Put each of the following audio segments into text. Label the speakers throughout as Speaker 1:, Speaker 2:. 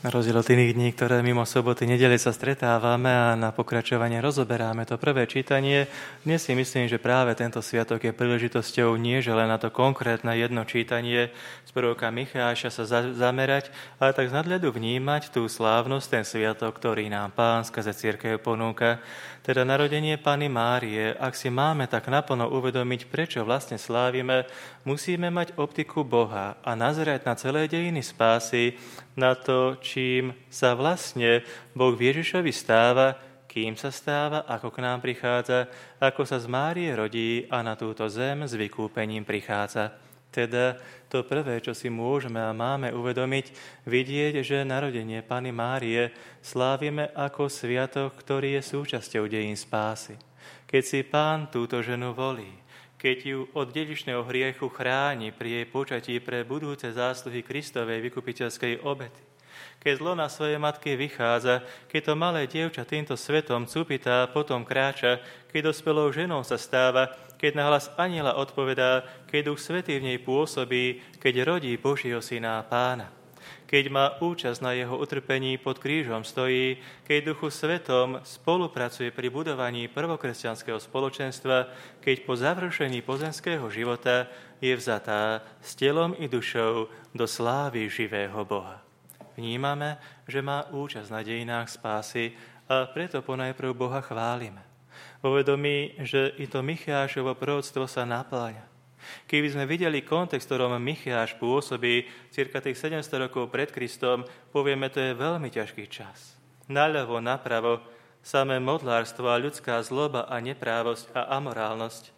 Speaker 1: Na rozdiel od iných dní, ktoré mimo soboty, nedele sa stretávame a na pokračovanie rozoberáme to prvé čítanie, dnes si myslím, že práve tento sviatok je príležitosťou nie že len na to konkrétne jedno čítanie z proroka Micháša sa zamerať, ale tak z nadhľadu vnímať tú slávnosť, ten sviatok, ktorý nám Pán skrze cirkev ponúka, teda narodenie Panny Márie. Ak si máme tak naplno uvedomiť, prečo vlastne slávime, musíme mať optiku Boha a nazerať na celé dejiny spásy, na to, čím sa vlastne Boh v Ježišovi stáva, kým sa stáva, ako k nám prichádza, ako sa z Márie rodí a na túto zem s vykúpením prichádza. Teda to prvé, čo si môžeme a máme uvedomiť, vidieť, že narodenie Panny Márie slávime ako sviatok, ktorý je súčasťou dejín spásy. Keď si Pán túto ženu volí, keď ju od dedičného hriechu chráni pri jej počatí pre budúce zásluhy Kristovej vykupiteľskej obety, keď zlo na svojej matky vychádza, keď to malé dievča týmto svetom cupitá, potom kráča, keď dospelou ženou sa stáva, keď na hlas anjela odpovedá, keď Duch Svätý v nej pôsobí, keď rodí Božieho syna Pána. Keď má účasť na jeho utrpení, pod krížom stojí, keď Duchu Svetom spolupracuje pri budovaní prvokresťanského spoločenstva, keď po završení pozemského života je vzatá s telom i dušou do slávy živého Boha. Vnímame, že má účasť na dejinách spásy a preto ponajprv Boha chválime. Vo vedomí, že i to Michášovo proroctvo sa napĺňa. Keby sme videli kontext, ktorom Micháš pôsobí cirka tých 700 rokov pred Kristom, povieme, to je veľmi ťažký čas. Naľavo, napravo, samé modlárstvo a ľudská zloba a neprávosť a amorálnosť.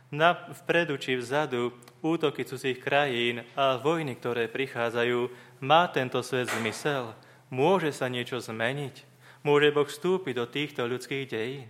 Speaker 1: Vpredu či vzadu útoky cudzích krajín a vojny, ktoré prichádzajú, má tento svet zmysel? Môže sa niečo zmeniť? Môže Boh vstúpiť do týchto ľudských dejín?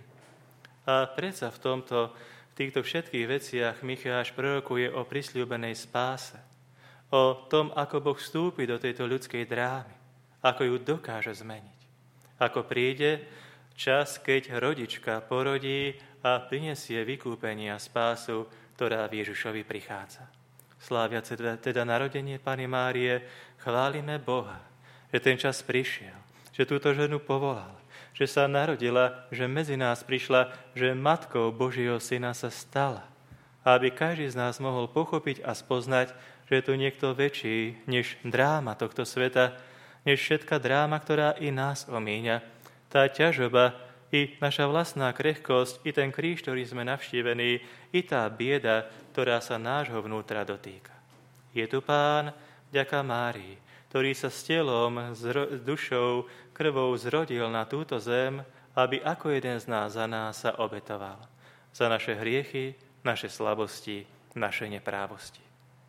Speaker 1: A predsa v týchto všetkých veciach Micháš prorokuje o prisľúbenej spáse, o tom, ako Boh vstúpi do tejto ľudskej drámy, ako ju dokáže zmeniť. Ako príde čas, keď rodička porodí a prinesie vykúpenie a spásu, ktorá v Ježišovi prichádza. Slávia teda narodenie Panny Márie, chválime Boha, že ten čas prišiel, že túto ženu povolal, že sa narodila, že medzi nás prišla, že matkou Božieho syna sa stala. Aby každý z nás mohol pochopiť a spoznať, že je tu niekto väčší než dráma tohto sveta, než všetká dráma, ktorá i nás omíňa. Tá ťažoba, i naša vlastná krehkosť, i ten kríž, ktorý sme navštívení, i tá bieda, ktorá sa nášho vnútra dotýka. Je tu Pán, vďaka Márii, ktorý sa s telom, s dušou, krvou zrodil na túto zem, aby ako jeden z nás za nás sa obetoval. Za naše hriechy, naše slabosti, naše neprávosti.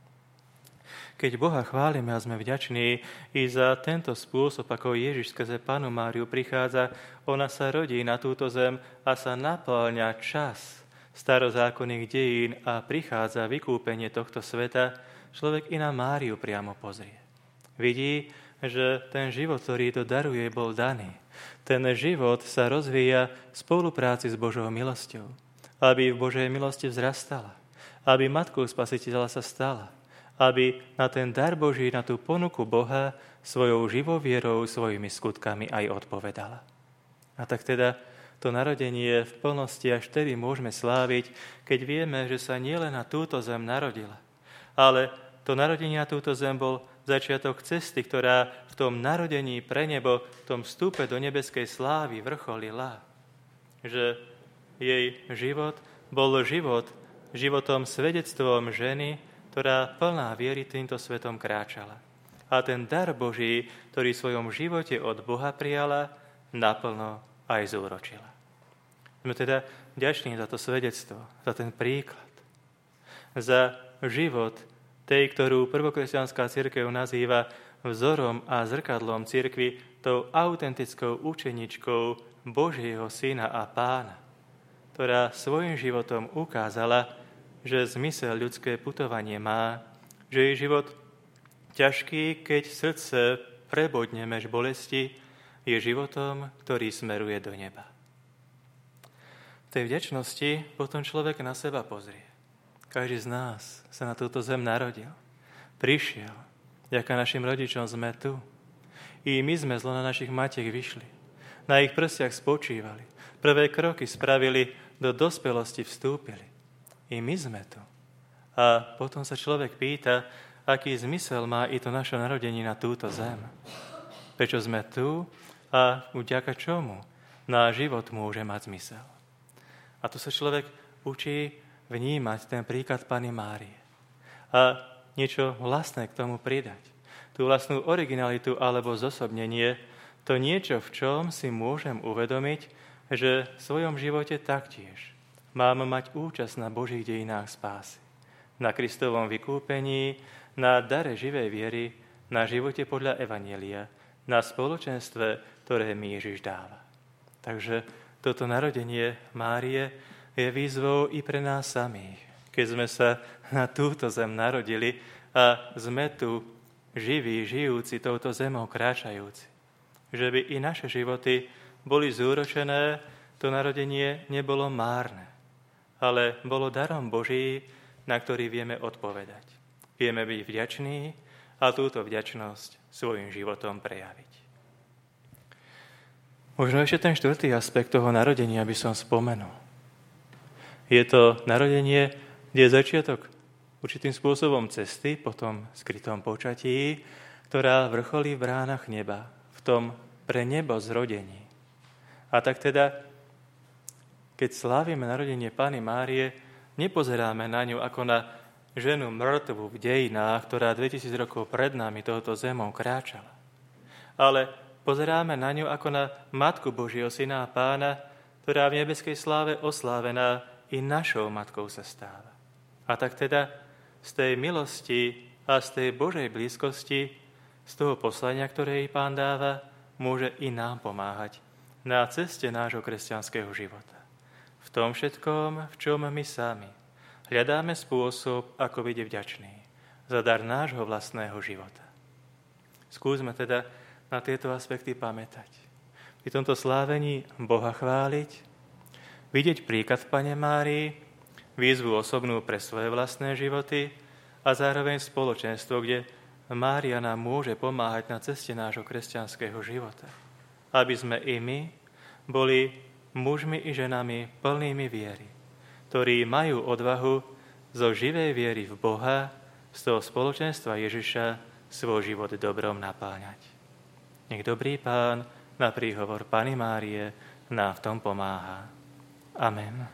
Speaker 1: Keď Boha chválime a sme vďační i za tento spôsob, ako Ježiš skrze Pannu Máriu prichádza, ona sa rodí na túto zem a sa napĺňa čas starozákonných dejín a prichádza vykúpenie tohto sveta, človek i na Máriu priamo pozrie. Vidí, že ten život, ktorý to daruje, bol daný. Ten život sa rozvíja v spolupráci s Božou milosťou, aby v Božej milosti vzrastala, aby matkou Spasiteľa sa stala, aby na ten dar Boží, na tú ponuku Boha svojou živou vierou, svojimi skutkami aj odpovedala. A tak teda to narodenie v plnosti až vtedy môžeme sláviť, keď vieme, že sa nielen na túto zem narodila, ale to narodenie na túto zem bol začiatok cesty, ktorá v tom narodení pre nebo, v tom vstupe do nebeskej slávy vrcholila. Že jej život bol životom svedectvom ženy, ktorá plná viery týmto svetom kráčala. A ten dar Boží, ktorý v svojom živote od Boha prijala, naplno aj zúročila. Sme teda vďační za to svedectvo, za ten príklad, za život tej, ktorú prvokresťanská cirkev nazýva vzorom a zrkadlom cirkvi, tou autentickou učeničkou Božieho syna a Pána, ktorá svojim životom ukázala, že zmysel ľudské putovanie má, že jej život ťažký, keď srdce prebodne mež bolesti, je životom, ktorý smeruje do neba. V tej vďačnosti potom človek na seba pozrie. Každý z nás sa na túto zem narodil. Prišiel. Vďaka našim rodičom sme tu. I my sme zlo na našich matiek vyšli. Na ich prsiach spočívali. Prvé kroky spravili, do dospelosti vstúpili. I my sme tu. A potom sa človek pýta, aký zmysel má i to naše narodenie na túto zem. Prečo sme tu a vďaka čomu náš život môže mať zmysel. A tu sa človek učí vnímať ten príklad Panny Márie. A niečo vlastné k tomu pridať. Tú vlastnú originalitu alebo zosobnenie, to niečo, v čom si môžem uvedomiť, že v svojom živote taktiež mám mať účasť na Božích dejinách spásy. Na Kristovom vykúpení, na dare živej viery, na živote podľa Evanjelia, na spoločenstve, ktoré mi Ježiš dáva. Takže toto narodenie Márie je výzvou i pre nás samých. Keď sme sa na túto zem narodili a sme tu živí, žijúci touto zemou, kráčajúci. Že by i naše životy boli zúročené, to narodenie nebolo márne, ale bolo darom Boží, na ktorý vieme odpovedať. Vieme byť vďační a túto vďačnosť svojim životom prejaviť. Možno ešte ten štvrtý aspekt toho narodenia by som spomenul. Je to narodenie, kde je začiatok určitým spôsobom cesty po tom skrytom počatí, ktorá vrcholí v bránach neba, v tom pre nebo zrodení. A tak teda, keď slávime narodenie Panny Márie, nepozeráme na ňu ako na ženu mŕtvu v dejinách, ktorá 2000 rokov pred nami touto zemou kráčala. Ale pozeráme na ňu ako na Matku Božieho Syna a Pána, ktorá v nebeskej sláve oslávená i našou matkou sa stáva. A tak teda z tej milosti a z tej Božej blízkosti, z toho poslania, ktoré jej Pán dáva, môže i nám pomáhať na ceste nášho kresťanského života. V tom všetkom, v čom my sami hľadáme spôsob, ako byť vďačný za dar nášho vlastného života. Skúsme teda na tieto aspekty pamätať. Pri tomto slávení Boha chváliť, vidieť príklad v Panne Márii, výzvu osobnú pre svoje vlastné životy a zároveň spoločenstvo, kde Mária nám môže pomáhať na ceste nášho kresťanského života. Aby sme i my boli mužmi i ženami plnými viery, ktorí majú odvahu zo živej viery v Boha, z toho spoločenstva Ježiša svoj život dobrom napáňať. Nech dobrý Pán na príhovor Panny Márie nám v tom pomáha. Amen.